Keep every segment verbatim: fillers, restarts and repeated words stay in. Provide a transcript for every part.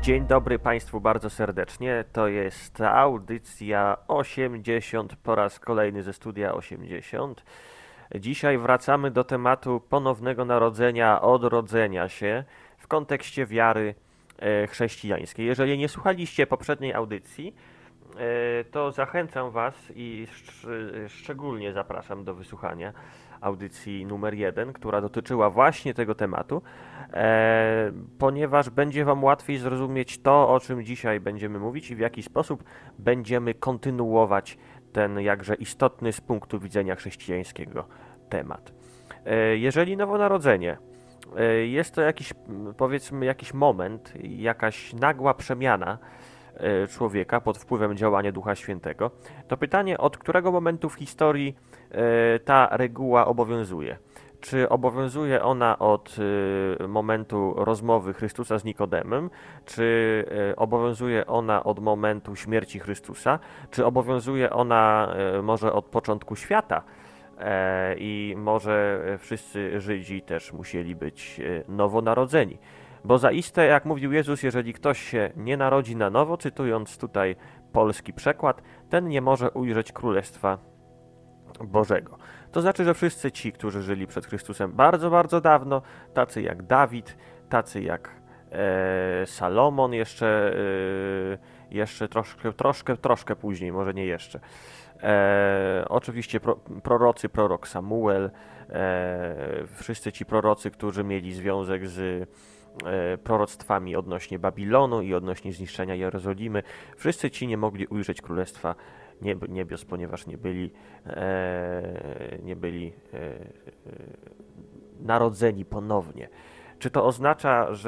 Dzień dobry Państwu bardzo serdecznie. To jest audycja osiemdziesiąt po raz kolejny ze studia osiemdziesiąt. Dzisiaj wracamy do tematu ponownego narodzenia, odrodzenia się w kontekście wiary e, chrześcijańskiej. Jeżeli nie słuchaliście poprzedniej audycji, e, to zachęcam Was i szcz- szczególnie zapraszam do wysłuchania audycji numer jeden, która dotyczyła właśnie tego tematu, e, ponieważ będzie Wam łatwiej zrozumieć to, o czym dzisiaj będziemy mówić i w jaki sposób będziemy kontynuować ten jakże istotny z punktu widzenia chrześcijańskiego temat. E, jeżeli nowonarodzenie e, jest to jakiś, powiedzmy, jakiś moment, jakaś nagła przemiana e, człowieka pod wpływem działania Ducha Świętego, to pytanie, od którego momentu w historii e, ta reguła obowiązuje? Czy obowiązuje ona od y, momentu rozmowy Chrystusa z Nikodemem? Czy y, obowiązuje ona od momentu śmierci Chrystusa? Czy obowiązuje ona y, może od początku świata? E, I może wszyscy Żydzi też musieli być y, nowonarodzeni? Bo zaiste, jak mówił Jezus, jeżeli ktoś się nie narodzi na nowo, cytując tutaj polski przekład, ten nie może ujrzeć Królestwa Bożego. To znaczy, że wszyscy ci, którzy żyli przed Chrystusem bardzo, bardzo dawno, tacy jak Dawid, tacy jak e, Salomon, jeszcze, e, jeszcze troszkę, troszkę, troszkę później, może nie jeszcze. E, oczywiście pro, prorocy, prorok Samuel, e, wszyscy ci prorocy, którzy mieli związek z e, proroctwami odnośnie Babilonu i odnośnie zniszczenia Jerozolimy, wszyscy ci nie mogli ujrzeć Królestwa Niebios, ponieważ nie byli, e, nie byli e, e, narodzeni ponownie. Czy to oznacza, że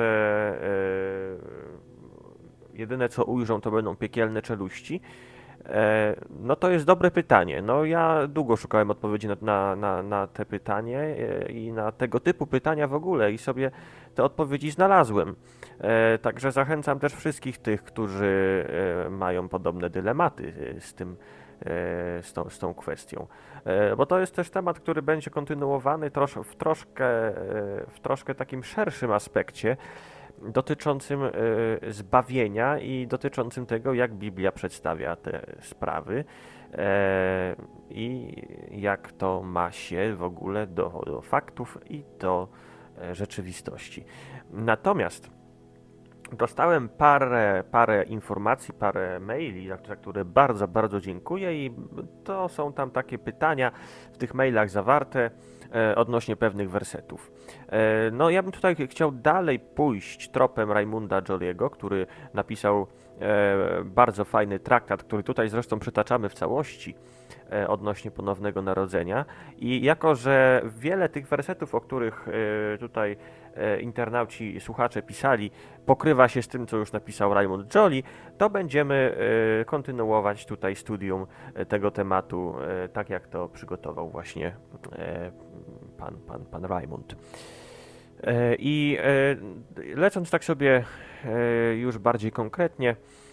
e, jedyne co ujrzą to będą piekielne czeluści? E, no to jest dobre pytanie. No ja długo szukałem odpowiedzi na, na, na, na te pytanie e, i na tego typu pytania w ogóle i sobie te odpowiedzi znalazłem. E, także zachęcam też wszystkich tych, którzy e, mają podobne dylematy z tym, e, z, tą, z tą kwestią. E, bo to jest też temat, który będzie kontynuowany trosz, w, troszkę, e, w troszkę takim szerszym aspekcie, dotyczącym y, zbawienia i dotyczącym tego, jak Biblia przedstawia te sprawy e, i jak to ma się w ogóle do, do faktów i do e, rzeczywistości. Natomiast dostałem parę, parę informacji, parę maili, za, za które bardzo, bardzo dziękuję i to są tam takie pytania w tych mailach zawarte e, odnośnie pewnych wersetów. E, no ja bym tutaj chciał dalej pójść tropem Raimunda Jolliego, który napisał e, bardzo fajny traktat, który tutaj zresztą przytaczamy w całości e, odnośnie ponownego narodzenia i jako, że wiele tych wersetów, o których e, tutaj e, internauci, słuchacze pisali, pokrywa się z tym, co już napisał Raimund Jolly, to będziemy e, kontynuować tutaj studium e, tego tematu, e, tak jak to przygotował właśnie e, pan, pan, pan Raimund. E, I e, lecąc tak sobie e, już bardziej konkretnie,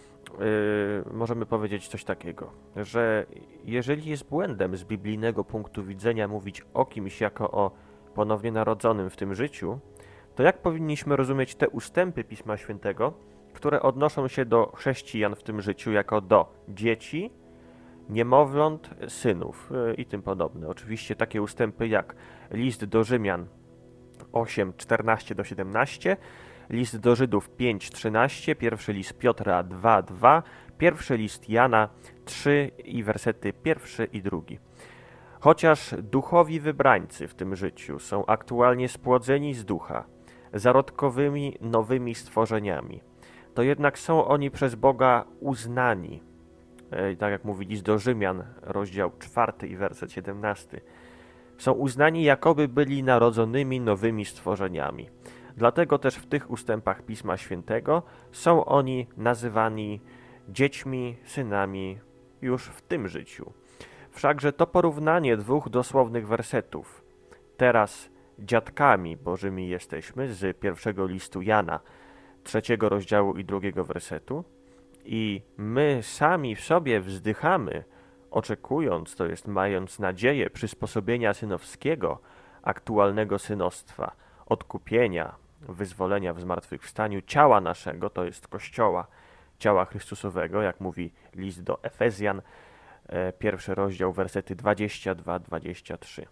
e, możemy powiedzieć coś takiego, że jeżeli jest błędem z biblijnego punktu widzenia mówić o kimś jako o ponownie narodzonym w tym życiu, to jak powinniśmy rozumieć te ustępy Pisma Świętego, które odnoszą się do chrześcijan w tym życiu jako do dzieci, niemowląt, synów yy, i tym podobne. Oczywiście takie ustępy jak list do Rzymian osiem, czternaście do siedemnaście, list do Żydów pięć, trzynaście, pierwszy list Piotra dwa, dwa, pierwszy list Jana trzy i wersety pierwszy i drugi. Chociaż duchowi wybrańcy w tym życiu są aktualnie spłodzeni z ducha, zarodkowymi nowymi stworzeniami, to jednak są oni przez Boga uznani. E, tak jak mówi list do Rzymian, rozdział czwarty i werset siedemnasty. Są uznani, jakoby byli narodzonymi nowymi stworzeniami. Dlatego też w tych ustępach Pisma Świętego są oni nazywani dziećmi, synami już w tym życiu. Wszakże to porównanie dwóch dosłownych wersetów, teraz dziadkami Bożymi jesteśmy, z pierwszego listu Jana, trzeciego rozdziału i drugiego wersetu, i my sami w sobie wzdychamy, oczekując, to jest mając nadzieję przysposobienia synowskiego, aktualnego synostwa, odkupienia, wyzwolenia w zmartwychwstaniu ciała naszego, to jest Kościoła, ciała Chrystusowego, jak mówi list do Efezjan, pierwszy rozdział, wersety dwadzieścia dwa dwadzieścia trzy.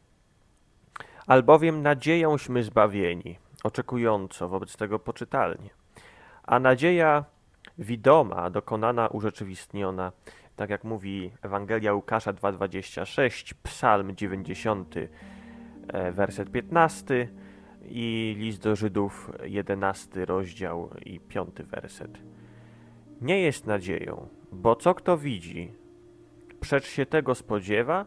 Albowiem nadziejąśmy zbawieni, oczekująco wobec tego poczytalnie. A nadzieja widoma, dokonana, urzeczywistniona, tak jak mówi Ewangelia Łukasza dwa dwadzieścia sześć, Psalm dziewięćdziesiąty, werset piętnasty i list do Żydów, jedenasty rozdział i piąty werset. Nie jest nadzieją, bo co kto widzi, precz się tego spodziewa?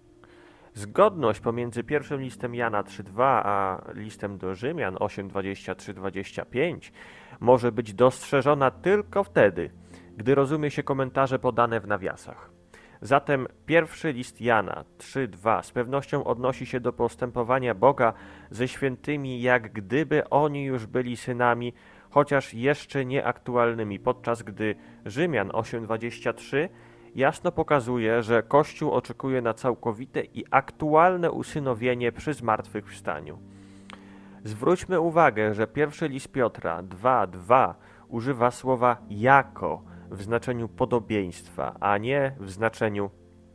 Zgodność pomiędzy pierwszym listem Jana trzy dwa a listem do Rzymian osiem dwadzieścia trzy dwadzieścia pięć może być dostrzeżona tylko wtedy, gdy rozumie się komentarze podane w nawiasach. Zatem pierwszy list Jana trzy dwa z pewnością odnosi się do postępowania Boga ze świętymi, jak gdyby oni już byli synami, chociaż jeszcze nieaktualnymi, podczas gdy Rzymian osiem dwadzieścia trzy jasno pokazuje, że Kościół oczekuje na całkowite i aktualne usynowienie przy zmartwychwstaniu. Zwróćmy uwagę, że pierwszy list Piotra dwa dwa używa słowa jako w znaczeniu podobieństwa, a nie w znaczeniu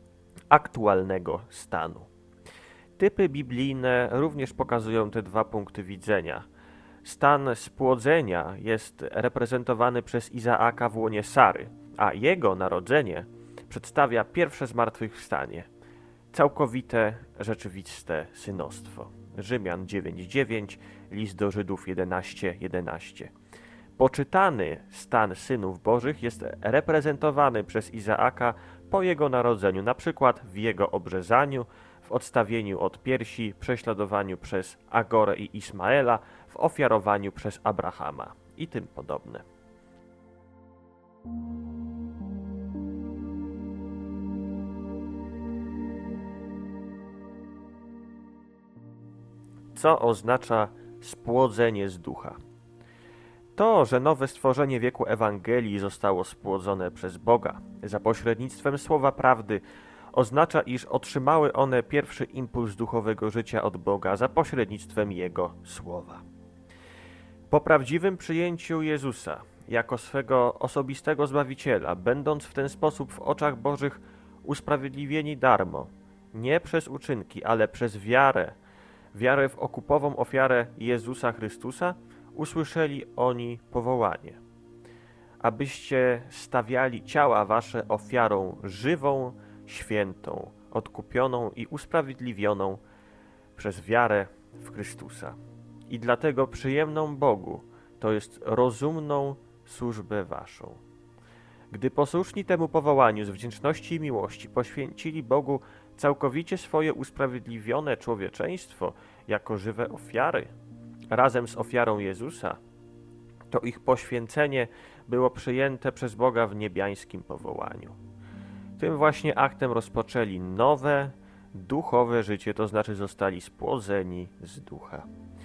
aktualnego stanu. Typy biblijne również pokazują te dwa punkty widzenia. Stan spłodzenia jest reprezentowany przez Izaaka w łonie Sary, a jego narodzenie przedstawia pierwsze zmartwychwstanie, całkowite, rzeczywiste synostwo. Rzymian dziewięć dziewięć, list do Żydów jedenaście jedenaście. Poczytany stan synów bożych jest reprezentowany przez Izaaka po jego narodzeniu, na przykład w jego obrzezaniu, w odstawieniu od piersi, prześladowaniu przez Agorę i Ismaela, w ofiarowaniu przez Abrahama i tym podobne. Co oznacza spłodzenie z ducha? To, że nowe stworzenie wieku Ewangelii zostało spłodzone przez Boga za pośrednictwem słowa prawdy, oznacza, iż otrzymały one pierwszy impuls duchowego życia od Boga za pośrednictwem Jego słowa. Po prawdziwym przyjęciu Jezusa jako swego osobistego Zbawiciela, będąc w ten sposób w oczach Bożych usprawiedliwieni darmo, nie przez uczynki, ale przez wiarę, wiarę w okupową ofiarę Jezusa Chrystusa, usłyszeli oni powołanie, abyście stawiali ciała wasze ofiarą żywą, świętą, odkupioną i usprawiedliwioną przez wiarę w Chrystusa. I dlatego przyjemną Bogu, to jest rozumną służbę waszą. Gdy posłuszni temu powołaniu z wdzięczności i miłości poświęcili Bogu całkowicie swoje usprawiedliwione człowieczeństwo jako żywe ofiary, razem z ofiarą Jezusa, to ich poświęcenie było przyjęte przez Boga w niebiańskim powołaniu. Tym właśnie aktem rozpoczęli nowe, duchowe życie, to znaczy zostali spłodzeni z ducha.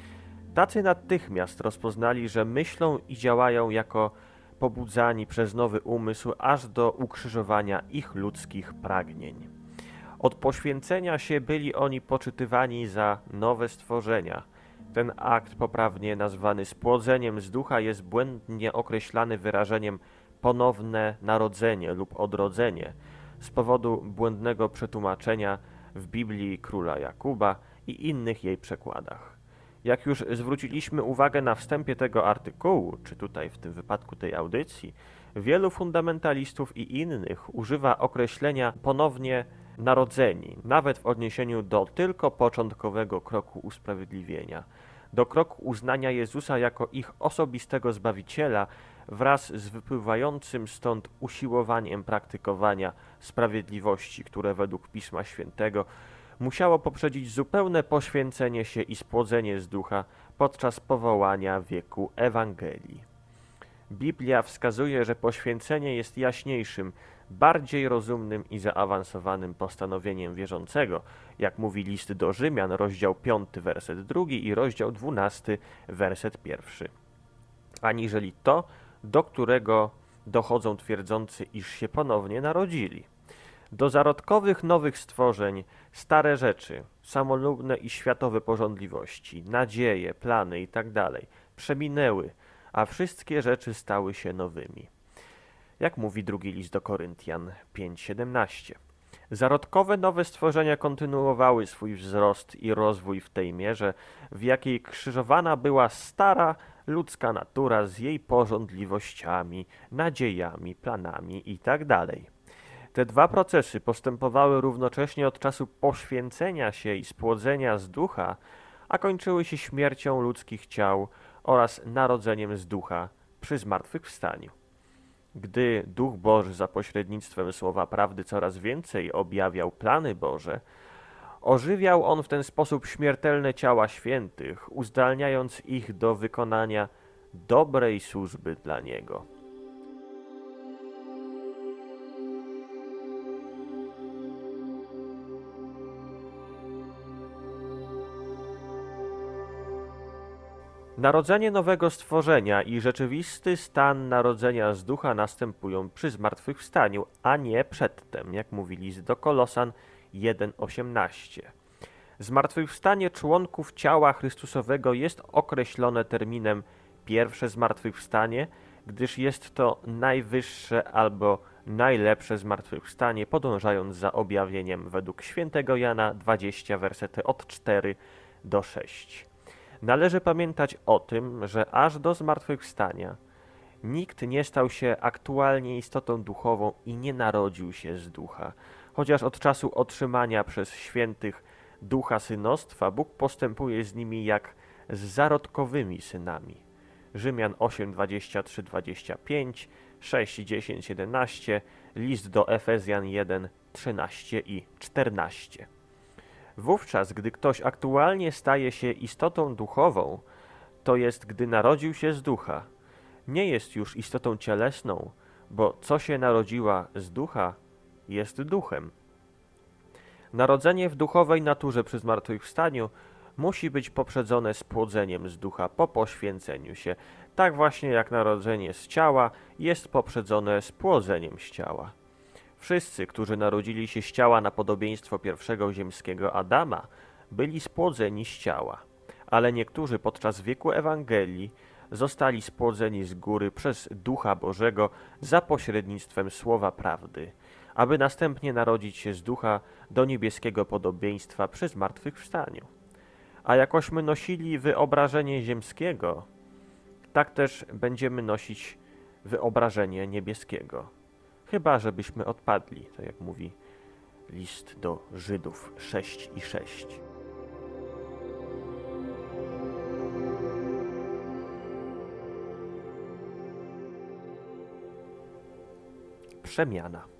Tacy natychmiast rozpoznali, że myślą i działają jako pobudzani przez nowy umysł aż do ukrzyżowania ich ludzkich pragnień. Od poświęcenia się byli oni poczytywani za nowe stworzenia. Ten akt, poprawnie nazwany spłodzeniem z ducha, jest błędnie określany wyrażeniem ponowne narodzenie lub odrodzenie z powodu błędnego przetłumaczenia w Biblii króla Jakuba i innych jej przekładach. Jak już zwróciliśmy uwagę na wstępie tego artykułu, czy tutaj w tym wypadku tej audycji, wielu fundamentalistów i innych używa określenia ponownie narodzeni, nawet w odniesieniu do tylko początkowego kroku usprawiedliwienia, do kroku uznania Jezusa jako ich osobistego Zbawiciela wraz z wypływającym stąd usiłowaniem praktykowania sprawiedliwości, które według Pisma Świętego musiało poprzedzić zupełne poświęcenie się i spłodzenie z ducha podczas powołania wieku Ewangelii. Biblia wskazuje, że poświęcenie jest jaśniejszym, bardziej rozumnym i zaawansowanym postanowieniem wierzącego, jak mówi list do Rzymian, rozdział piąty, werset drugi i rozdział dwunasty, werset pierwszy, aniżeli to, do którego dochodzą twierdzący, iż się ponownie narodzili. Do zarodkowych nowych stworzeń stare rzeczy, samolubne i światowe pożądliwości, nadzieje, plany itd. przeminęły, a wszystkie rzeczy stały się nowymi. Jak mówi drugi list do Koryntian pięć siedemnaście. Zarodkowe nowe stworzenia kontynuowały swój wzrost i rozwój w tej mierze, w jakiej krzyżowana była stara ludzka natura z jej pożądliwościami, nadziejami, planami itd. Te dwa procesy postępowały równocześnie od czasu poświęcenia się i spłodzenia z ducha, a kończyły się śmiercią ludzkich ciał oraz narodzeniem z ducha przy zmartwychwstaniu. Gdy Duch Boży za pośrednictwem Słowa Prawdy coraz więcej objawiał plany Boże, ożywiał On w ten sposób śmiertelne ciała świętych, uzdalniając ich do wykonania dobrej służby dla Niego. Narodzenie nowego stworzenia i rzeczywisty stan narodzenia z ducha następują przy zmartwychwstaniu, a nie przedtem, jak mówi list do Kolosan jeden osiemnaście. Zmartwychwstanie członków ciała Chrystusowego jest określone terminem pierwsze zmartwychwstanie, gdyż jest to najwyższe albo najlepsze zmartwychwstanie, podążając za objawieniem według świętego Jana dwadzieścia, wersety od cztery do sześć. Należy pamiętać o tym, że aż do zmartwychwstania nikt nie stał się aktualnie istotą duchową i nie narodził się z ducha. Chociaż od czasu otrzymania przez świętych ducha synostwa, Bóg postępuje z nimi jak z zarodkowymi synami. Rzymian osiem dwadzieścia trzy dwadzieścia pięć, sześć dziesięć jedenaście, list do Efezjan jeden trzynaście i czternaście. Wówczas, gdy ktoś aktualnie staje się istotą duchową, to jest, gdy narodził się z ducha, nie jest już istotą cielesną, bo co się narodziła z ducha, jest duchem. Narodzenie w duchowej naturze przy zmartwychwstaniu musi być poprzedzone spłodzeniem z ducha po poświęceniu się, tak właśnie jak narodzenie z ciała jest poprzedzone spłodzeniem z ciała. Wszyscy, którzy narodzili się z ciała na podobieństwo pierwszego ziemskiego Adama, byli spłodzeni z ciała, ale niektórzy podczas wieku Ewangelii zostali spłodzeni z góry przez Ducha Bożego za pośrednictwem Słowa Prawdy, aby następnie narodzić się z ducha do niebieskiego podobieństwa przy zmartwychwstaniu. A jakośmy nosili wyobrażenie ziemskiego, tak też będziemy nosić wyobrażenie niebieskiego. Chyba żebyśmy odpadli, tak jak mówi list do Żydów sześć i sześć. Przemiana.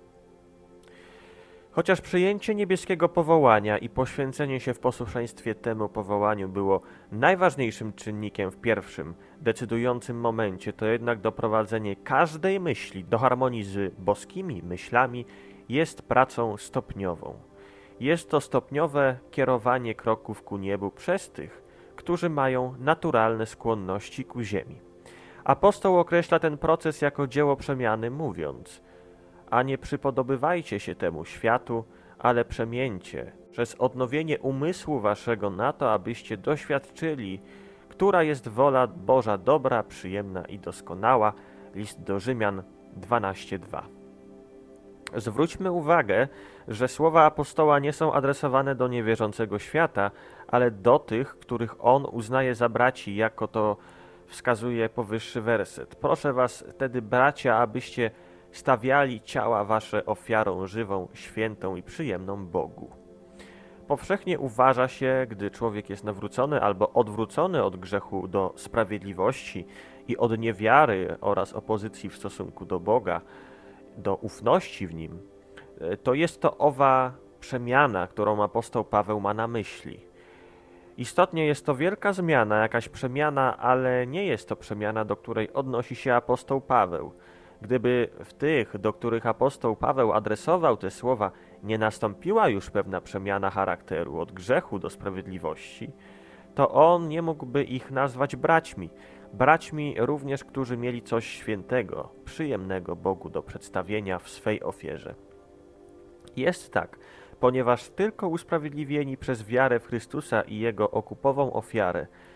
Chociaż przyjęcie niebieskiego powołania i poświęcenie się w posłuszeństwie temu powołaniu było najważniejszym czynnikiem w pierwszym, decydującym momencie, to jednak doprowadzenie każdej myśli do harmonii z boskimi myślami jest pracą stopniową. Jest to stopniowe kierowanie kroków ku niebu przez tych, którzy mają naturalne skłonności ku ziemi. Apostoł określa ten proces jako dzieło przemiany, mówiąc: a nie przypodobywajcie się temu światu, ale przemieńcie przez odnowienie umysłu waszego na to, abyście doświadczyli, która jest wola Boża dobra, przyjemna i doskonała. List do Rzymian dwanaście dwa. Zwróćmy uwagę, że słowa apostoła nie są adresowane do niewierzącego świata, ale do tych, których on uznaje za braci, jako to wskazuje powyższy werset. Proszę was tedy, bracia, abyście stawiali ciała wasze ofiarą żywą, świętą i przyjemną Bogu. Powszechnie uważa się, gdy człowiek jest nawrócony albo odwrócony od grzechu do sprawiedliwości i od niewiary oraz opozycji w stosunku do Boga, do ufności w Nim, to jest to owa przemiana, którą apostoł Paweł ma na myśli. Istotnie jest to wielka zmiana, jakaś przemiana, ale nie jest to przemiana, do której odnosi się apostoł Paweł. Gdyby w tych, do których apostoł Paweł adresował te słowa, nie nastąpiła już pewna przemiana charakteru od grzechu do sprawiedliwości, to on nie mógłby ich nazwać braćmi. Braćmi również, którzy mieli coś świętego, przyjemnego Bogu do przedstawienia w swej ofierze. Jest tak, ponieważ tylko usprawiedliwieni przez wiarę w Chrystusa i Jego okupową ofiarę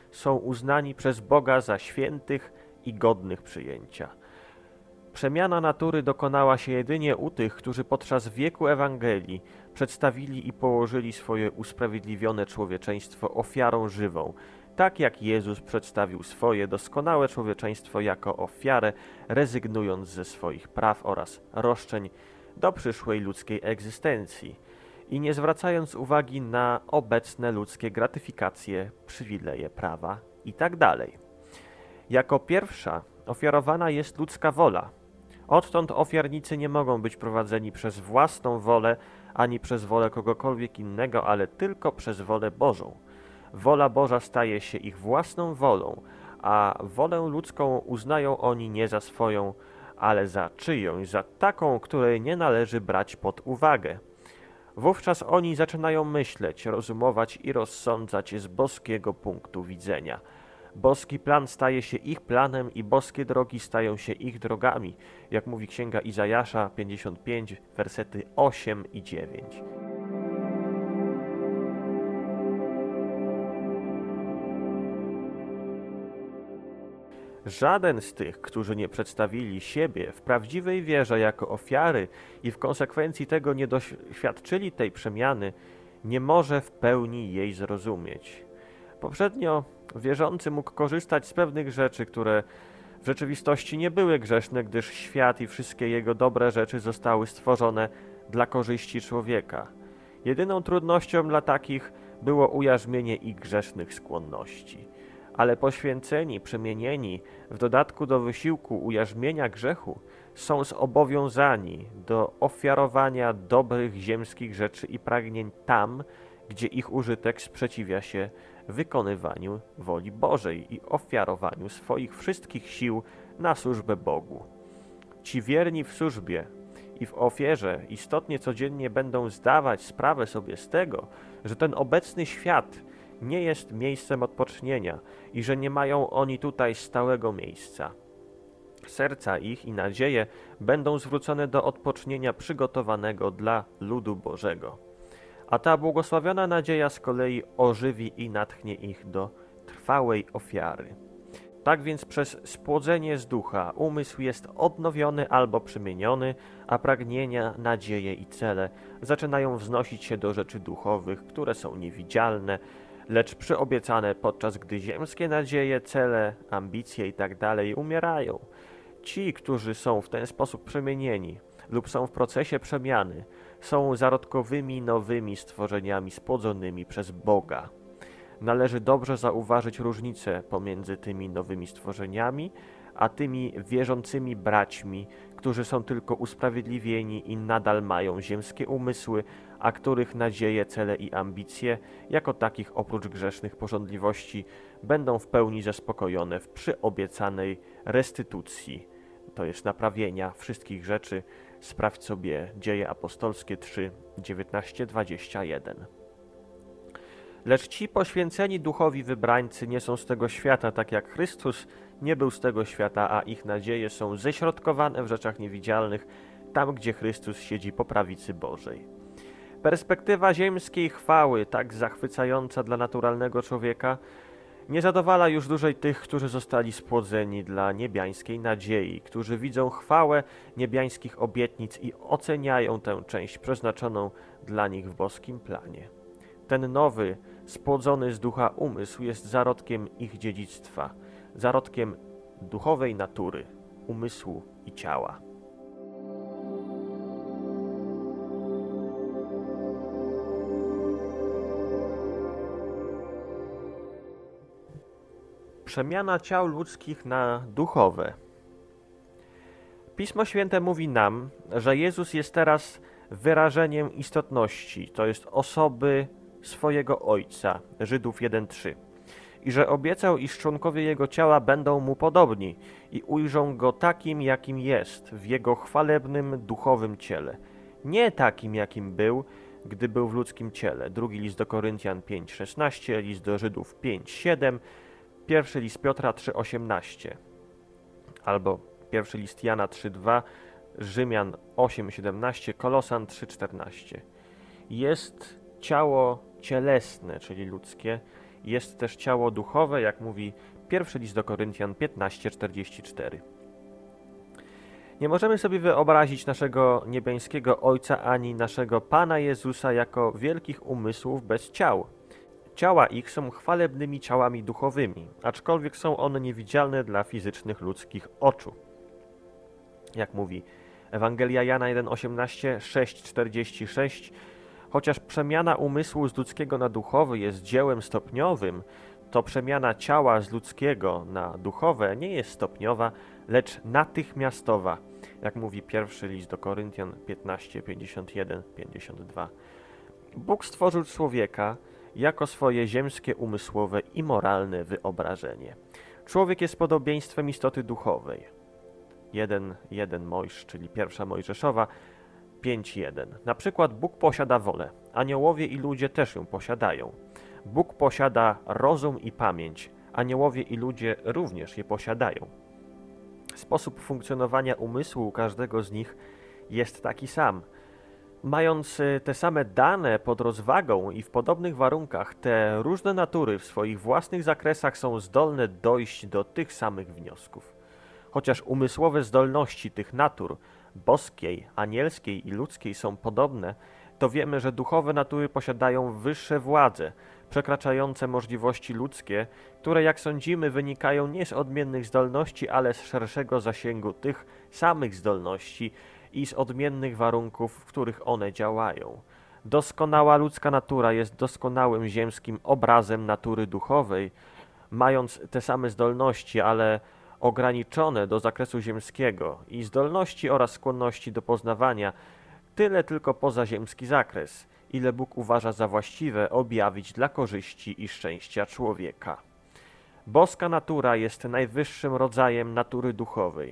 są uznani przez Boga za świętych i godnych przyjęcia. Przemiana natury dokonała się jedynie u tych, którzy podczas wieku Ewangelii przedstawili i położyli swoje usprawiedliwione człowieczeństwo ofiarą żywą, tak jak Jezus przedstawił swoje doskonałe człowieczeństwo jako ofiarę, rezygnując ze swoich praw oraz roszczeń do przyszłej ludzkiej egzystencji i nie zwracając uwagi na obecne ludzkie gratyfikacje, przywileje prawa itd. Jako pierwsza ofiarowana jest ludzka wola. Odtąd ofiarnicy nie mogą być prowadzeni przez własną wolę ani przez wolę kogokolwiek innego, ale tylko przez wolę Bożą. Wola Boża staje się ich własną wolą, a wolę ludzką uznają oni nie za swoją, ale za czyjąś, za taką, której nie należy brać pod uwagę. Wówczas oni zaczynają myśleć, rozumować i rozsądzać z boskiego punktu widzenia. Boski plan staje się ich planem i boskie drogi stają się ich drogami, jak mówi Księga Izajasza pięćdziesiąt pięć, wersety osiem i dziewięć. Żaden z tych, którzy nie przedstawili siebie w prawdziwej wierze jako ofiary i w konsekwencji tego nie doświadczyli tej przemiany, nie może w pełni jej zrozumieć. Poprzednio wierzący mógł korzystać z pewnych rzeczy, które w rzeczywistości nie były grzeszne, gdyż świat i wszystkie jego dobre rzeczy zostały stworzone dla korzyści człowieka. Jedyną trudnością dla takich było ujarzmienie ich grzesznych skłonności. Ale poświęceni, przemienieni, w dodatku do wysiłku ujarzmienia grzechu, są zobowiązani do ofiarowania dobrych ziemskich rzeczy i pragnień tam, gdzie ich użytek sprzeciwia się wykonywaniu woli Bożej i ofiarowaniu swoich wszystkich sił na służbę Bogu. Ci wierni w służbie i w ofierze istotnie codziennie będą zdawać sprawę sobie z tego, że ten obecny świat nie jest miejscem odpocznienia i że nie mają oni tutaj stałego miejsca. Serca ich i nadzieje będą zwrócone do odpocznienia przygotowanego dla ludu Bożego. A ta błogosławiona nadzieja z kolei ożywi i natchnie ich do trwałej ofiary. Tak więc przez spłodzenie z ducha umysł jest odnowiony albo przemieniony, a pragnienia, nadzieje i cele zaczynają wznosić się do rzeczy duchowych, które są niewidzialne, lecz przyobiecane, podczas gdy ziemskie nadzieje, cele, ambicje itd. umierają. Ci, którzy są w ten sposób przemienieni lub są w procesie przemiany, są zarodkowymi, nowymi stworzeniami spłodzonymi przez Boga. Należy dobrze zauważyć różnicę pomiędzy tymi nowymi stworzeniami, a tymi wierzącymi braćmi, którzy są tylko usprawiedliwieni i nadal mają ziemskie umysły, a których nadzieje, cele i ambicje, jako takich oprócz grzesznych pożądliwości, będą w pełni zaspokojone w przyobiecanej restytucji, to jest naprawienia wszystkich rzeczy. Sprawdź sobie Dzieje Apostolskie trzy, dziewiętnaście, dwadzieścia jeden. Lecz ci poświęceni duchowi wybrańcy nie są z tego świata, tak jak Chrystus nie był z tego świata, a ich nadzieje są ześrodkowane w rzeczach niewidzialnych, tam gdzie Chrystus siedzi po prawicy Bożej. Perspektywa ziemskiej chwały, tak zachwycająca dla naturalnego człowieka, nie zadowala już dłużej tych, którzy zostali spłodzeni dla niebiańskiej nadziei, którzy widzą chwałę niebiańskich obietnic i oceniają tę część przeznaczoną dla nich w boskim planie. Ten nowy, spłodzony z ducha umysł jest zarodkiem ich dziedzictwa, zarodkiem duchowej natury, umysłu i ciała. Przemiana ciał ludzkich na duchowe. Pismo Święte mówi nam, że Jezus jest teraz wyrażeniem istotności, to jest osoby swojego Ojca, Żydów jeden trzy, i że obiecał, iż członkowie Jego ciała będą Mu podobni i ujrzą Go takim, jakim jest, w Jego chwalebnym, duchowym ciele. Nie takim, jakim był, gdy był w ludzkim ciele. Drugi list do Koryntian pięć szesnaście, list do Żydów pięć siedem, pierwszy list Piotra trzy osiemnaście, albo pierwszy list Jana trzy dwa, Rzymian osiem siedemnaście, Kolosan trzy czternaście. Jest ciało cielesne, czyli ludzkie, jest też ciało duchowe, jak mówi pierwszy list do Koryntian piętnaście czterdzieści cztery. Nie możemy sobie wyobrazić naszego niebiańskiego Ojca ani naszego Pana Jezusa jako wielkich umysłów bez ciał. Ciała ich są chwalebnymi ciałami duchowymi, aczkolwiek są one niewidzialne dla fizycznych ludzkich oczu. Jak mówi Ewangelia Jana jeden osiemnaście, sześć czterdzieści sześć, chociaż przemiana umysłu z ludzkiego na duchowy jest dziełem stopniowym, to przemiana ciała z ludzkiego na duchowe nie jest stopniowa, lecz natychmiastowa, jak mówi pierwszy list do Koryntian piętnaście pięćdziesiąt jeden pięćdziesiąt dwa. Bóg stworzył człowieka jako swoje ziemskie, umysłowe i moralne wyobrażenie. Człowiek jest podobieństwem istoty duchowej. jeden jeden Mojż, czyli pierwsza Mojżeszowa, pięć jeden. Na przykład Bóg posiada wolę, aniołowie i ludzie też ją posiadają. Bóg posiada rozum i pamięć, aniołowie i ludzie również je posiadają. Sposób funkcjonowania umysłu każdego z nich jest taki sam. Mając te same dane pod rozwagą i w podobnych warunkach, te różne natury w swoich własnych zakresach są zdolne dojść do tych samych wniosków. Chociaż umysłowe zdolności tych natur, boskiej, anielskiej i ludzkiej, są podobne, to wiemy, że duchowe natury posiadają wyższe władze, przekraczające możliwości ludzkie, które, jak sądzimy, wynikają nie z odmiennych zdolności, ale z szerszego zasięgu tych samych zdolności i z odmiennych warunków, w których one działają. Doskonała ludzka natura jest doskonałym ziemskim obrazem natury duchowej, mając te same zdolności, ale ograniczone do zakresu ziemskiego i zdolności oraz skłonności do poznawania, tyle tylko pozaziemski zakres, ile Bóg uważa za właściwe objawić dla korzyści i szczęścia człowieka. Boska natura jest najwyższym rodzajem natury duchowej.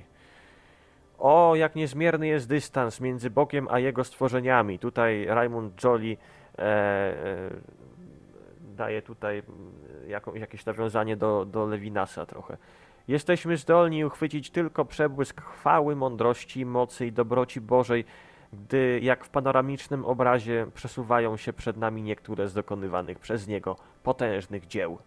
O, jak niezmierny jest dystans między Bogiem a Jego stworzeniami. Tutaj Raymond Joly e, e, daje tutaj jako, jakieś nawiązanie do, do Levinasa trochę. Jesteśmy zdolni uchwycić tylko przebłysk chwały, mądrości, mocy i dobroci Bożej, gdy jak w panoramicznym obrazie przesuwają się przed nami niektóre z dokonywanych przez Niego potężnych dzieł.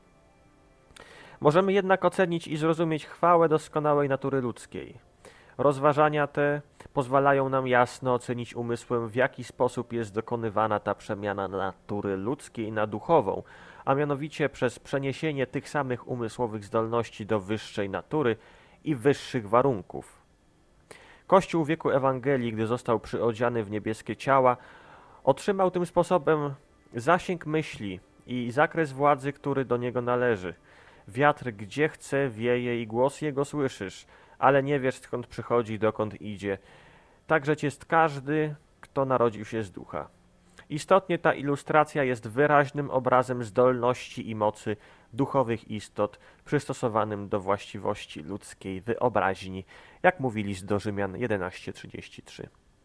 Możemy jednak ocenić i zrozumieć chwałę doskonałej natury ludzkiej. Rozważania te pozwalają nam jasno ocenić umysłem, w jaki sposób jest dokonywana ta przemiana natury ludzkiej na duchową, a mianowicie przez przeniesienie tych samych umysłowych zdolności do wyższej natury i wyższych warunków. Kościół w wieku Ewangelii, gdy został przyodziany w niebieskie ciała, otrzymał tym sposobem zasięg myśli i zakres władzy, który do niego należy. Wiatr gdzie chce wieje i głos jego słyszysz, ale nie wiesz, skąd przychodzi, dokąd idzie. Także jest każdy, kto narodził się z ducha. Istotnie ta ilustracja jest wyraźnym obrazem zdolności i mocy duchowych istot przystosowanym do właściwości ludzkiej wyobraźni, jak mówi list do Rzymian jedenaście trzydzieści trzy.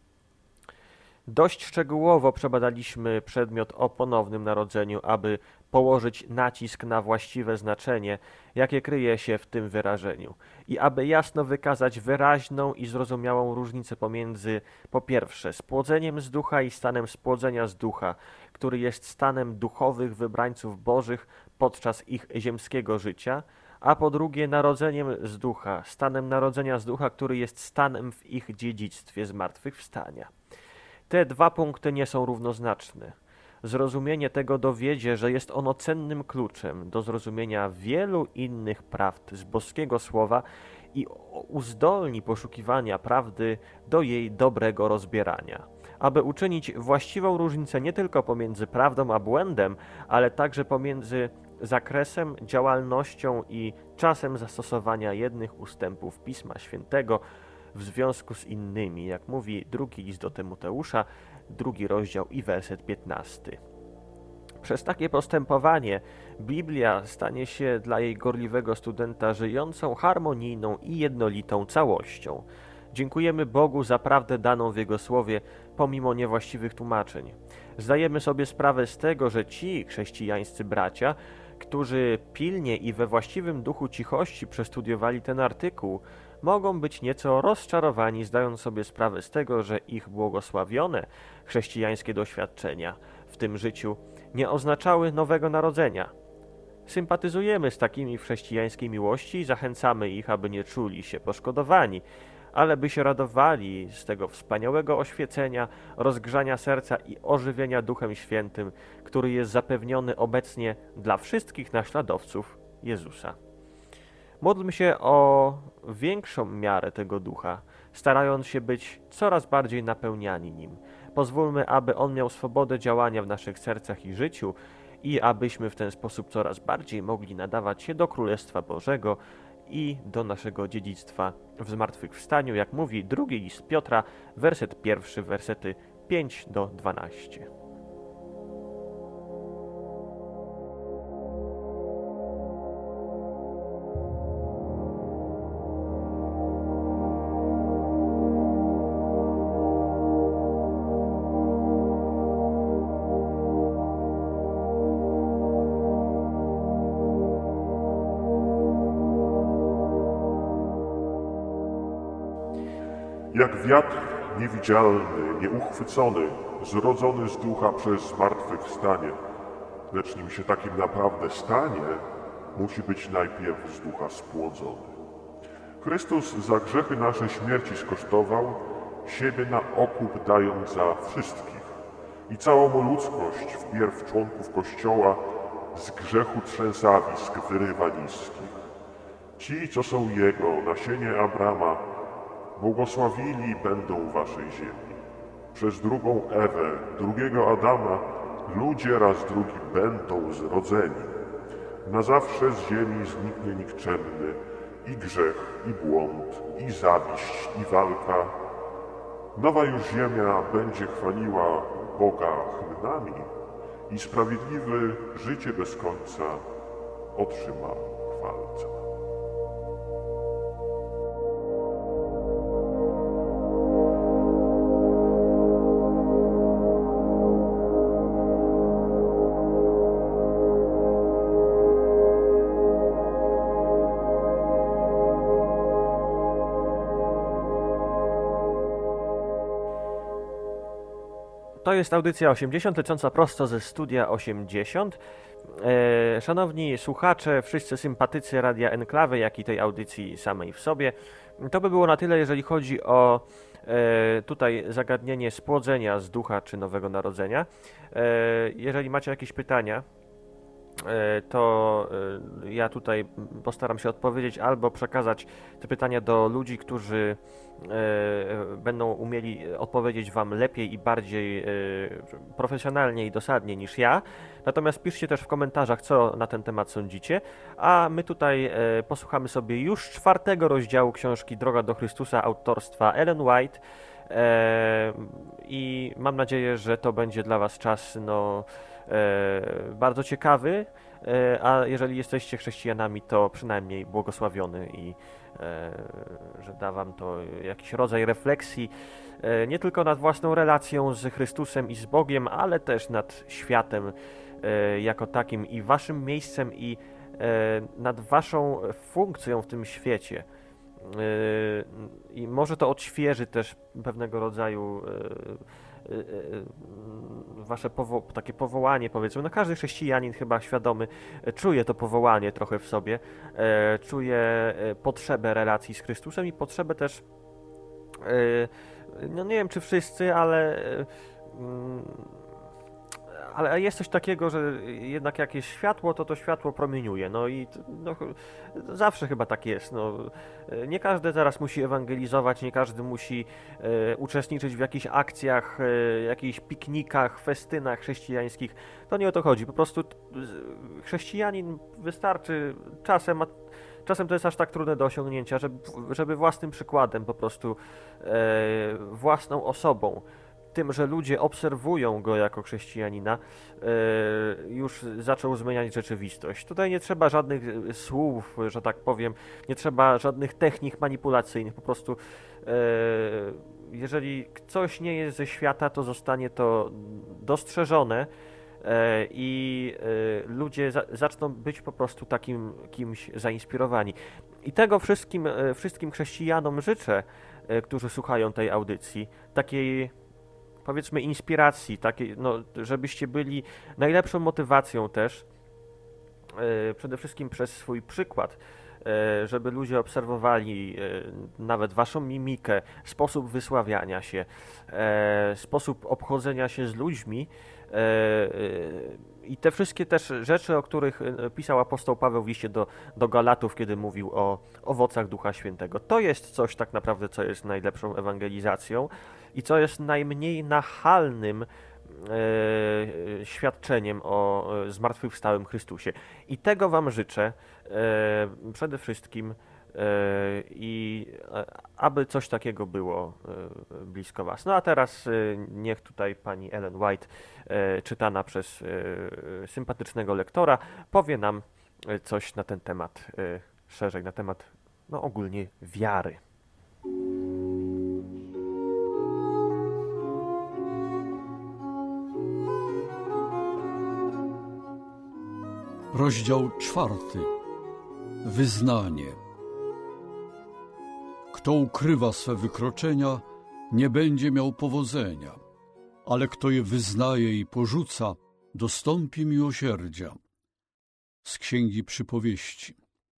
Dość szczegółowo przebadaliśmy przedmiot o ponownym narodzeniu, aby położyć nacisk na właściwe znaczenie, jakie kryje się w tym wyrażeniu i aby jasno wykazać wyraźną i zrozumiałą różnicę pomiędzy, po pierwsze, spłodzeniem z ducha i stanem spłodzenia z ducha, który jest stanem duchowych wybrańców bożych podczas ich ziemskiego życia, a po drugie narodzeniem z ducha, stanem narodzenia z ducha, który jest stanem w ich dziedzictwie zmartwychwstania. Te dwa punkty nie są równoznaczne. Zrozumienie tego dowiedzie, że jest ono cennym kluczem do zrozumienia wielu innych prawd z boskiego słowa i uzdolni poszukiwania prawdy do jej dobrego rozbierania, aby uczynić właściwą różnicę nie tylko pomiędzy prawdą a błędem, ale także pomiędzy zakresem, działalnością i czasem zastosowania jednych ustępów Pisma Świętego w związku z innymi, jak mówi drugi list do Tymoteusza, drugi rozdział i werset piętnasty. Przez takie postępowanie Biblia stanie się dla jej gorliwego studenta żyjącą, harmonijną i jednolitą całością. Dziękujemy Bogu za prawdę daną w Jego Słowie, pomimo niewłaściwych tłumaczeń. Zdajemy sobie sprawę z tego, że ci chrześcijańscy bracia, którzy pilnie i we właściwym duchu cichości przestudiowali ten artykuł, mogą być nieco rozczarowani, zdając sobie sprawę z tego, że ich błogosławione chrześcijańskie doświadczenia w tym życiu nie oznaczały nowego narodzenia. sympatyzujemy z takimi w chrześcijańskiej miłości i zachęcamy ich, aby nie czuli się poszkodowani, ale by się radowali z tego wspaniałego oświecenia, rozgrzania serca i ożywienia Duchem Świętym, który jest zapewniony obecnie dla wszystkich naśladowców Jezusa. Módlmy się o większą miarę tego Ducha, starając się być coraz bardziej napełniani Nim. Pozwólmy, aby On miał swobodę działania w naszych sercach i życiu i abyśmy w ten sposób coraz bardziej mogli nadawać się do Królestwa Bożego i do naszego dziedzictwa w zmartwychwstaniu, jak mówi drugi list Piotra, werset pierwszy, wersety pięć do dwunastu. Jak wiatr niewidzialny, nieuchwycony, zrodzony z ducha przez zmartwychwstanie, lecz nim się takim naprawdę stanie, musi być najpierw z ducha spłodzony. Chrystus za grzechy nasze śmierci skosztował, siebie na okup dając za wszystkich. I całą mu ludzkość, wpierw członków Kościoła, z grzechu trzęsawisk wyrywa niskich. Ci, co są Jego, nasienie Abrama, błogosławili będą waszej ziemi. Przez drugą Ewę, drugiego Adama, ludzie raz drugi będą zrodzeni. Na zawsze z ziemi zniknie nikczemny i grzech, i błąd, i zawiść, i walka. Nowa już ziemia będzie chwaliła Boga hymnami i sprawiedliwy życie bez końca otrzyma chwalca. To jest audycja osiemdziesiąt, lecąca prosto ze studia osiemdziesiąt. E, szanowni słuchacze, wszyscy sympatycy Radia Enklawy, jak i tej audycji samej w sobie, to by było na tyle, jeżeli chodzi o e, tutaj zagadnienie spłodzenia z ducha czy nowego narodzenia. E, jeżeli macie jakieś pytania, to ja tutaj postaram się odpowiedzieć albo przekazać te pytania do ludzi, którzy będą umieli odpowiedzieć Wam lepiej i bardziej profesjonalnie i dosadnie niż ja. Natomiast piszcie też w komentarzach, co na ten temat sądzicie, a my tutaj posłuchamy sobie już czwartego rozdziału książki Droga do Chrystusa autorstwa Ellen White i mam nadzieję, że to będzie dla Was czas no, bardzo ciekawy, a jeżeli jesteście chrześcijanami, to przynajmniej błogosławiony i że da Wam to jakiś rodzaj refleksji nie tylko nad własną relacją z Chrystusem i z Bogiem, ale też nad światem jako takim i Waszym miejscem i nad Waszą funkcją w tym świecie. I może to odświeży też pewnego rodzaju wasze powo takie powołanie, powiedzmy. No każdy chrześcijanin chyba świadomy czuje to powołanie trochę w sobie, czuje potrzebę relacji z Chrystusem i potrzebę też, no nie wiem czy wszyscy, ale ale jest coś takiego, że jednak jakieś światło, to to światło promieniuje, no i no, zawsze chyba tak jest, no. Nie każdy teraz musi ewangelizować, nie każdy musi e, uczestniczyć w jakichś akcjach, e, jakichś piknikach, festynach chrześcijańskich, to nie o to chodzi, po prostu chrześcijanin wystarczy czasem, a czasem to jest aż tak trudne do osiągnięcia, żeby, żeby własnym przykładem, po prostu e, własną osobą, tym, że ludzie obserwują go jako chrześcijanina, yy, już zaczął zmieniać rzeczywistość. Tutaj nie trzeba żadnych słów, że tak powiem, nie trzeba żadnych technik manipulacyjnych, po prostu yy, jeżeli coś nie jest ze świata, to zostanie to dostrzeżone yy, i yy, ludzie za zaczną być po prostu takim kimś zainspirowani. I tego wszystkim, yy, wszystkim chrześcijanom życzę, yy, którzy słuchają tej audycji, takiej powiedzmy inspiracji, takiej, no, żebyście byli najlepszą motywacją też przede wszystkim przez swój przykład, żeby ludzie obserwowali nawet waszą mimikę, sposób wysławiania się, sposób obchodzenia się z ludźmi i te wszystkie też rzeczy, o których pisał apostoł Paweł w liście do, do Galatów, kiedy mówił o owocach Ducha Świętego. To jest coś tak naprawdę, co jest najlepszą ewangelizacją i co jest najmniej nachalnym E, świadczeniem o e, zmartwychwstałym Chrystusie. I tego wam życzę e, przede wszystkim e, i e, aby coś takiego było e, blisko was. No a teraz e, niech tutaj pani Ellen White, e, czytana przez e, sympatycznego lektora, powie nam coś na ten temat e, szerzej, na temat no ogólnie wiary. Rozdział czwarty. Wyznanie. Kto ukrywa swe wykroczenia, nie będzie miał powodzenia, ale kto je wyznaje i porzuca, dostąpi miłosierdzia. Z Księgi Przypowieści.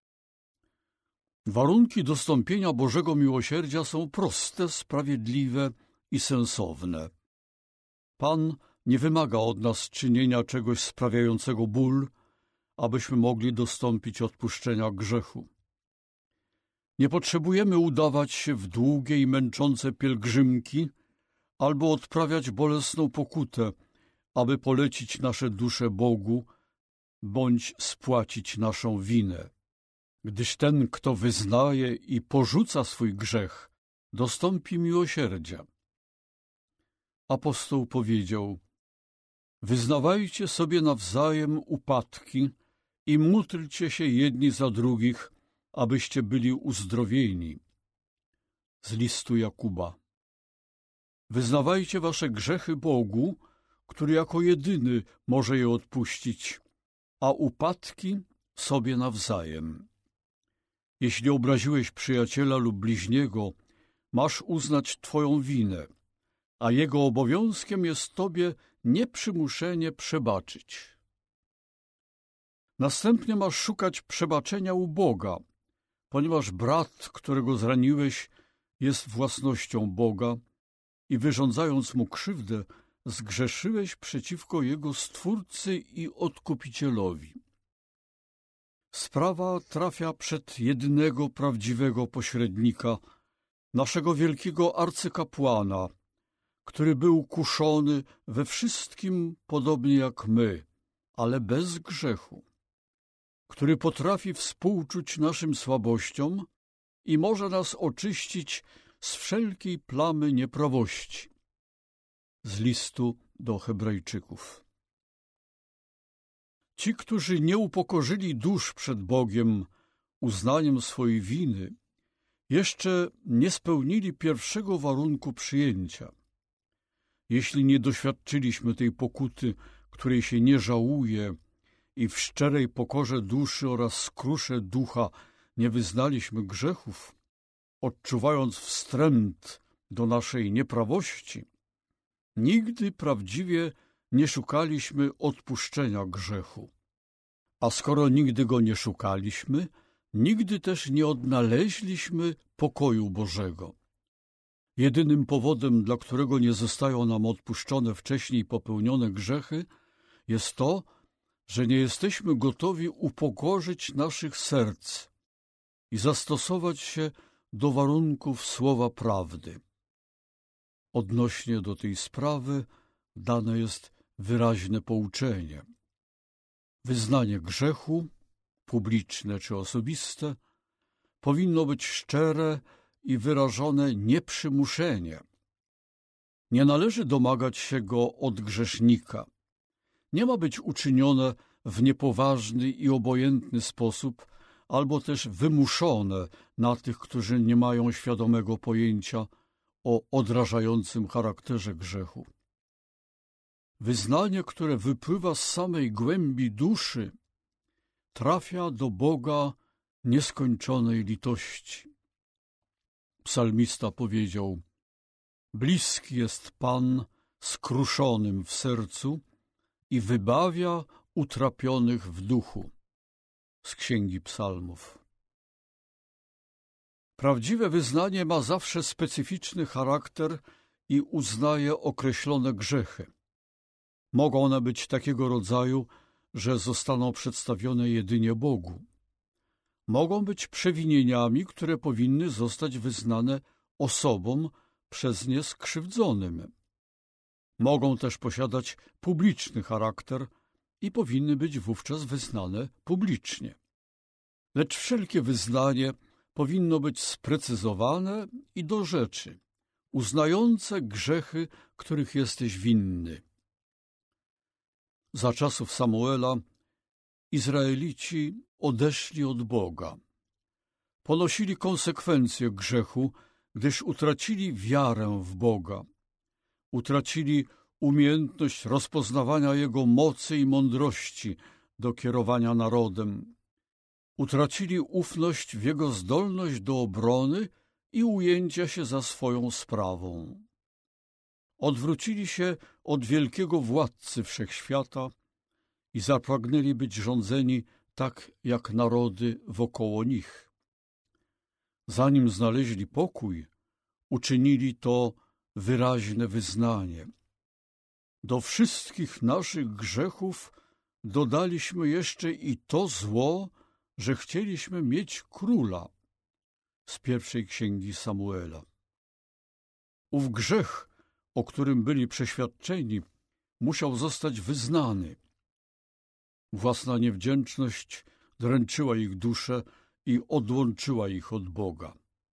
Warunki dostąpienia Bożego miłosierdzia są proste, sprawiedliwe i sensowne. Pan nie wymaga od nas czynienia czegoś sprawiającego ból, abyśmy mogli dostąpić odpuszczenia grzechu. Nie potrzebujemy udawać się w długie i męczące pielgrzymki albo odprawiać bolesną pokutę, aby polecić nasze dusze Bogu bądź spłacić naszą winę. Gdyż ten, kto wyznaje i porzuca swój grzech, dostąpi miłosierdzia. Apostoł powiedział: wyznawajcie sobie nawzajem upadki i módlcie się jedni za drugich, abyście byli uzdrowieni. Z listu Jakuba. Wyznawajcie wasze grzechy Bogu, który jako jedyny może je odpuścić, a upadki sobie nawzajem. Jeśli obraziłeś przyjaciela lub bliźniego, masz uznać twoją winę, a jego obowiązkiem jest tobie nieprzymuszenie przebaczyć. Następnie masz szukać przebaczenia u Boga, ponieważ brat, którego zraniłeś, jest własnością Boga i wyrządzając mu krzywdę, zgrzeszyłeś przeciwko jego Stwórcy i Odkupicielowi. Sprawa trafia przed jedynego prawdziwego pośrednika, naszego wielkiego arcykapłana, który był kuszony we wszystkim podobnie jak my, ale bez grzechu, który potrafi współczuć naszym słabościom i może nas oczyścić z wszelkiej plamy nieprawości. Z listu do Hebrajczyków. Ci, którzy nie upokorzyli dusz przed Bogiem uznaniem swojej winy, jeszcze nie spełnili pierwszego warunku przyjęcia. Jeśli nie doświadczyliśmy tej pokuty, której się nie żałuje, i w szczerej pokorze duszy oraz skrusze ducha nie wyznaliśmy grzechów, odczuwając wstręt do naszej nieprawości, nigdy prawdziwie nie szukaliśmy odpuszczenia grzechu. A skoro nigdy go nie szukaliśmy, nigdy też nie odnaleźliśmy pokoju Bożego. Jedynym powodem, dla którego nie zostają nam odpuszczone wcześniej popełnione grzechy, jest to, że nie jesteśmy gotowi upokorzyć naszych serc i zastosować się do warunków słowa prawdy. Odnośnie do tej sprawy dane jest wyraźne pouczenie. Wyznanie grzechu, publiczne czy osobiste, powinno być szczere i wyrażone nieprzymuszenie. Nie należy domagać się go od grzesznika. Nie ma być uczynione w niepoważny i obojętny sposób, albo też wymuszone na tych, którzy nie mają świadomego pojęcia o odrażającym charakterze grzechu. Wyznanie, które wypływa z samej głębi duszy, trafia do Boga nieskończonej litości. Psalmista powiedział: bliski jest Pan skruszonym w sercu i wybawia utrapionych w duchu. z Księgi Psalmów. Prawdziwe wyznanie ma zawsze specyficzny charakter i uznaje określone grzechy. Mogą one być takiego rodzaju, że zostaną przedstawione jedynie Bogu. Mogą być przewinieniami, które powinny zostać wyznane osobom przez nie skrzywdzonym. Mogą też posiadać publiczny charakter i powinny być wówczas wyznane publicznie. Lecz wszelkie wyznanie powinno być sprecyzowane i do rzeczy, uznające grzechy, których jesteś winny. Za czasów Samuela Izraelici odeszli od Boga. Ponosili konsekwencje grzechu, gdyż utracili wiarę w Boga. Utracili umiejętność rozpoznawania Jego mocy i mądrości do kierowania narodem. Utracili ufność w Jego zdolność do obrony i ujęcia się za swoją sprawą. Odwrócili się od wielkiego władcy wszechświata i zapragnęli być rządzeni tak jak narody wokoło nich. Zanim znaleźli pokój, uczynili to wyraźne wyznanie. Do wszystkich naszych grzechów dodaliśmy jeszcze i to zło, że chcieliśmy mieć króla. Z pierwszej księgi Samuela. Ów grzech, o którym byli przeświadczeni, musiał zostać wyznany. Własna niewdzięczność dręczyła ich duszę i odłączyła ich od Boga.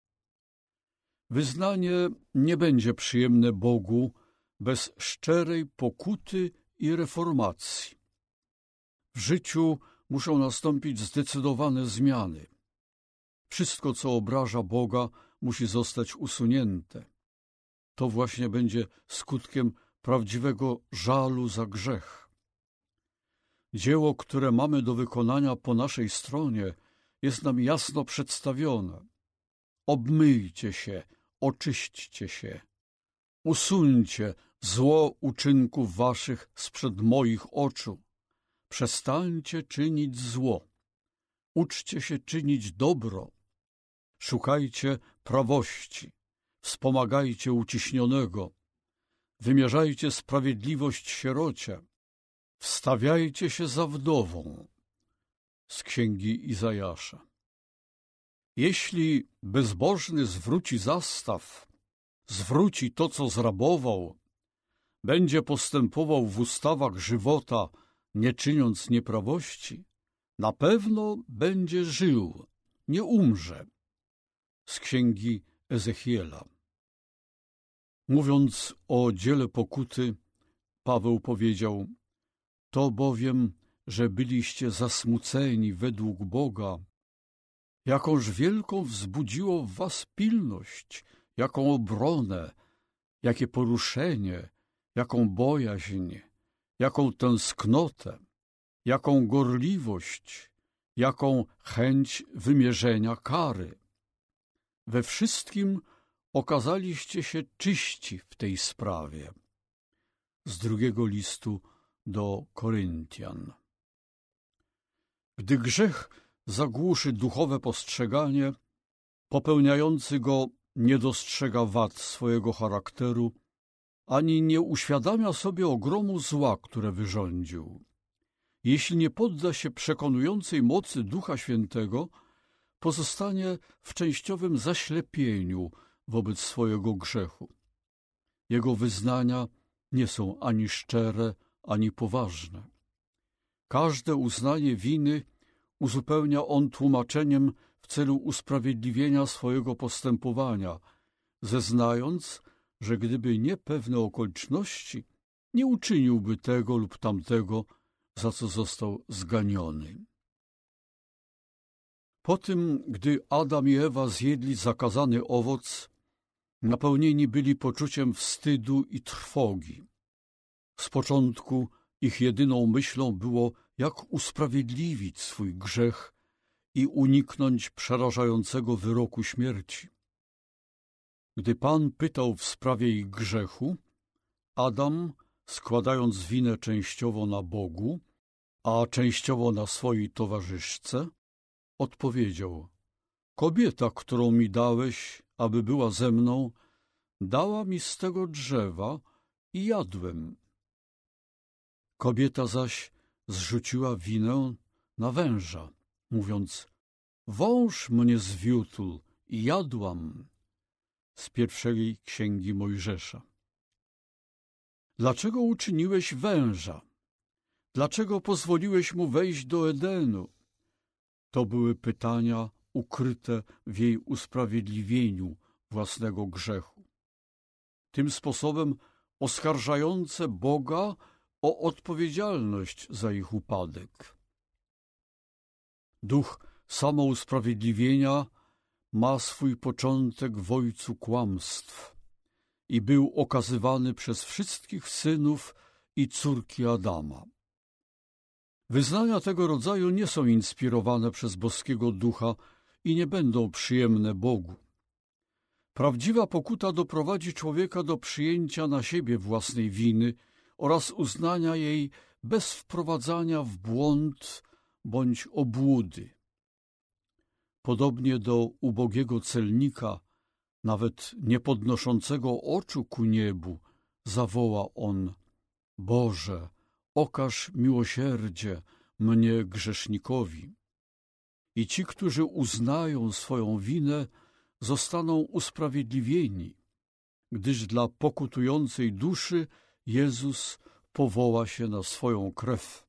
Wyznanie nie będzie przyjemne Bogu bez szczerej pokuty i reformacji. W życiu muszą nastąpić zdecydowane zmiany. Wszystko, co obraża Boga, musi zostać usunięte. To właśnie będzie skutkiem prawdziwego żalu za grzech. Dzieło, które mamy do wykonania po naszej stronie, jest nam jasno przedstawione. Obmyjcie się, oczyśćcie się. Usuńcie zło uczynków waszych sprzed moich oczu. Przestańcie czynić zło. Uczcie się czynić dobro. Szukajcie prawości. Wspomagajcie uciśnionego. Wymierzajcie sprawiedliwość sierocie. Wstawiajcie się za wdową. Z Księgi Izajasza. Jeśli bezbożny zwróci zastaw, zwróci to, co zrabował, będzie postępował w ustawach żywota, nie czyniąc nieprawości, na pewno będzie żył, nie umrze. Z Księgi Ezechiela. Mówiąc o dziele pokuty, Paweł powiedział: to bowiem, że byliście zasmuceni według Boga, jakąż wielką wzbudziło w was pilność, jaką obronę, jakie poruszenie, jaką bojaźń, jaką tęsknotę, jaką gorliwość, jaką chęć wymierzenia kary. We wszystkim okazaliście się czyści w tej sprawie. Z drugiego listu do Koryntian. Gdy grzech zagłuszy duchowe postrzeganie, popełniający go nie dostrzega wad swojego charakteru, ani nie uświadamia sobie ogromu zła, które wyrządził. Jeśli nie podda się przekonującej mocy Ducha Świętego, pozostanie w częściowym zaślepieniu wobec swojego grzechu. Jego wyznania nie są ani szczere, ani poważne. Każde uznanie winy uzupełnia on tłumaczeniem w celu usprawiedliwienia swojego postępowania, zeznając, że gdyby nie pewne okoliczności, nie uczyniłby tego lub tamtego, za co został zganiony. Po tym, gdy Adam i Ewa zjedli zakazany owoc, napełnieni byli poczuciem wstydu i trwogi. Z początku ich jedyną myślą było, jak usprawiedliwić swój grzech i uniknąć przerażającego wyroku śmierci. Gdy Pan pytał w sprawie ich grzechu, Adam, składając winę częściowo na Bogu, a częściowo na swojej towarzyszce, odpowiedział: kobieta, którą mi dałeś, aby była ze mną, dała mi z tego drzewa i jadłem. Kobieta zaś zrzuciła winę na węża, mówiąc: wąż mnie zwiódł i jadłam. Z pierwszej księgi Mojżesza. Dlaczego uczyniłeś węża? Dlaczego pozwoliłeś mu wejść do Edenu? To były pytania ukryte w jej usprawiedliwieniu własnego grzechu. Tym sposobem oskarżające Boga o odpowiedzialność za ich upadek. Duch samousprawiedliwienia ma swój początek w ojcu kłamstw i był okazywany przez wszystkich synów i córki Adama. Wyznania tego rodzaju nie są inspirowane przez boskiego ducha i nie będą przyjemne Bogu. Prawdziwa pokuta doprowadzi człowieka do przyjęcia na siebie własnej winy oraz uznania jej bez wprowadzania w błąd bądź obłudy. Podobnie do ubogiego celnika, nawet nie podnoszącego oczu ku niebu, zawoła on: Boże, okaż miłosierdzie mnie grzesznikowi. I ci, którzy uznają swoją winę, zostaną usprawiedliwieni, gdyż dla pokutującej duszy Jezus powoła się na swoją krew.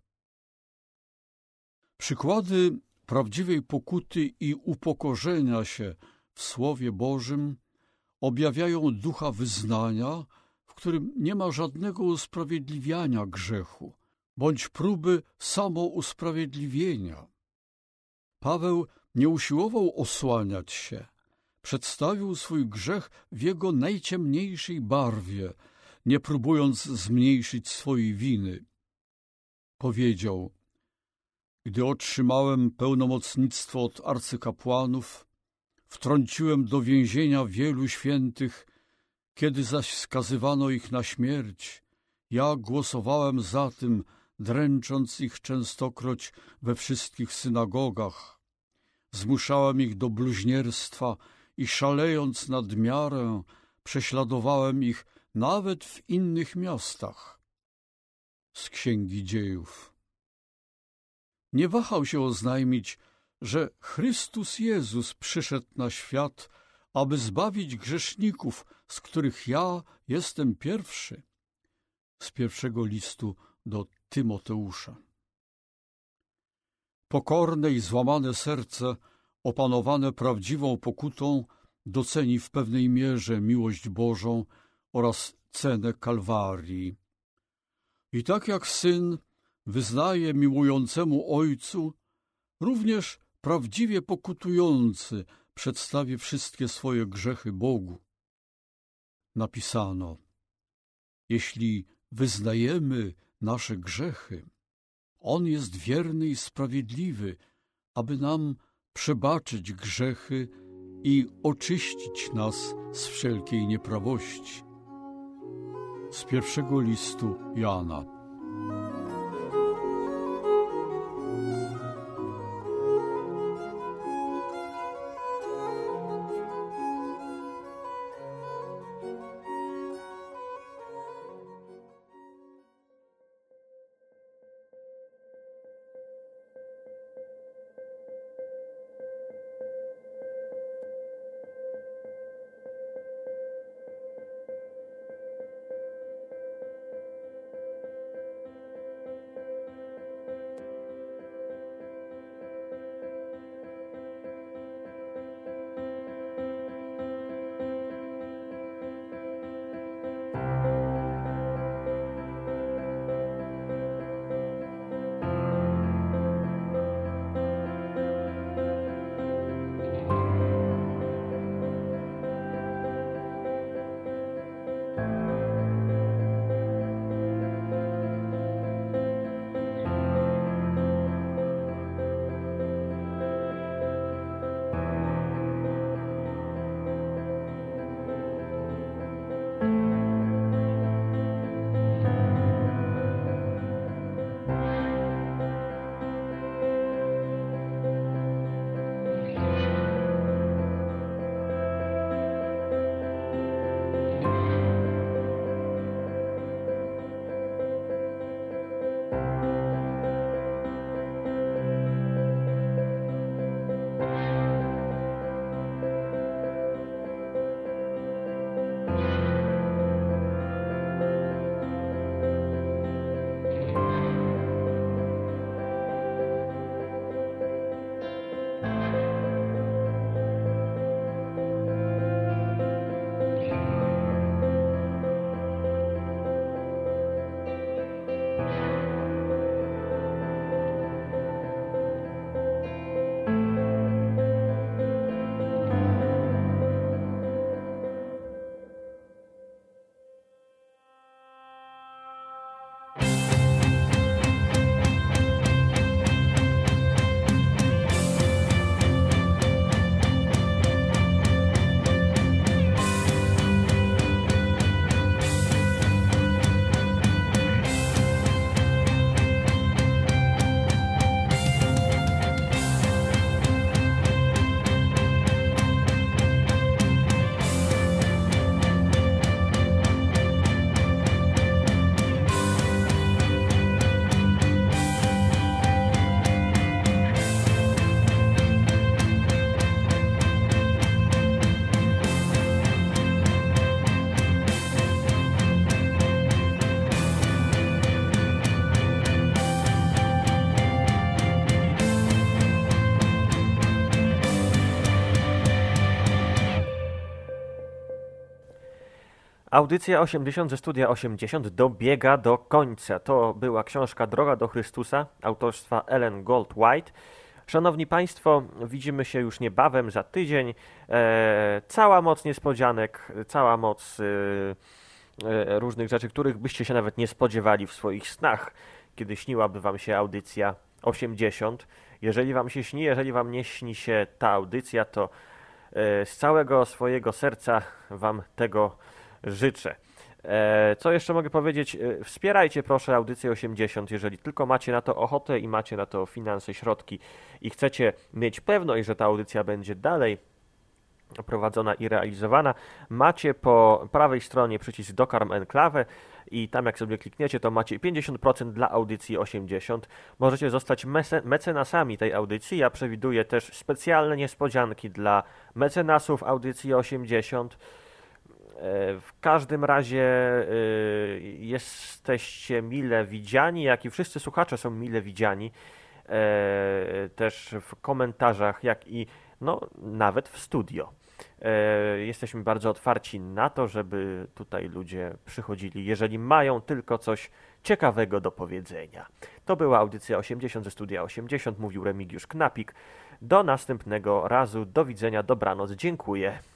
Przykłady prawdziwej pokuty i upokorzenia się w Słowie Bożym objawiają ducha wyznania, w którym nie ma żadnego usprawiedliwiania grzechu, bądź próby samousprawiedliwienia. Paweł nie usiłował osłaniać się, przedstawił swój grzech w jego najciemniejszej barwie, nie próbując zmniejszyć swojej winy. Powiedział: Gdy otrzymałem pełnomocnictwo od arcykapłanów, wtrąciłem do więzienia wielu świętych, kiedy zaś skazywano ich na śmierć, ja głosowałem za tym, dręcząc ich częstokroć we wszystkich synagogach. Zmuszałem ich do bluźnierstwa i szalejąc nad miarę, prześladowałem ich nawet w innych miastach. Z Księgi Dziejów. Nie wahał się oznajmić, że Chrystus Jezus przyszedł na świat, aby zbawić grzeszników, z których ja jestem pierwszy. Z pierwszego listu do Tymoteusza. Pokorne i złamane serce, opanowane prawdziwą pokutą, doceni w pewnej mierze miłość Bożą oraz cenę Kalwarii. I tak jak syn wyznaje miłującemu ojcu, również prawdziwie pokutujący przedstawi wszystkie swoje grzechy Bogu. Napisano: Jeśli wyznajemy nasze grzechy, On jest wierny i sprawiedliwy, aby nam przebaczyć grzechy i oczyścić nas z wszelkiej nieprawości. Z pierwszego listu Jana. Audycja osiemdziesiąt ze Studia osiemdziesiąt dobiega do końca. To była książka Droga do Chrystusa autorstwa Ellen Gold-White. Szanowni Państwo, widzimy się już niebawem, za tydzień. E, cała moc niespodzianek, cała moc e, e, różnych rzeczy, których byście się nawet nie spodziewali w swoich snach, kiedy śniłaby Wam się audycja osiemdziesiąt. Jeżeli Wam się śni, jeżeli Wam nie śni się ta audycja, to e, z całego swojego serca Wam tego życzę. E, co jeszcze mogę powiedzieć? E, Wspierajcie proszę audycję osiemdziesiąt, jeżeli tylko macie na to ochotę i macie na to finanse, środki i chcecie mieć pewność, że ta audycja będzie dalej prowadzona i realizowana. Macie po prawej stronie przycisk Dokarm Enklawę i tam jak sobie klikniecie, to macie pięćdziesiąt procent dla audycji osiemdziesiąt. Możecie zostać mece- mecenasami tej audycji. Ja przewiduję też specjalne niespodzianki dla mecenasów audycji osiemdziesiąt. W każdym razie y, jesteście mile widziani, jak i wszyscy słuchacze są mile widziani, e, też w komentarzach, jak i no, nawet w studio. E, jesteśmy bardzo otwarci na to, żeby tutaj ludzie przychodzili, jeżeli mają tylko coś ciekawego do powiedzenia. To była audycja osiemdziesiąt ze Studia osiemdziesiąt, mówił Remigiusz Knapik. Do następnego razu, do widzenia, dobranoc, dziękuję.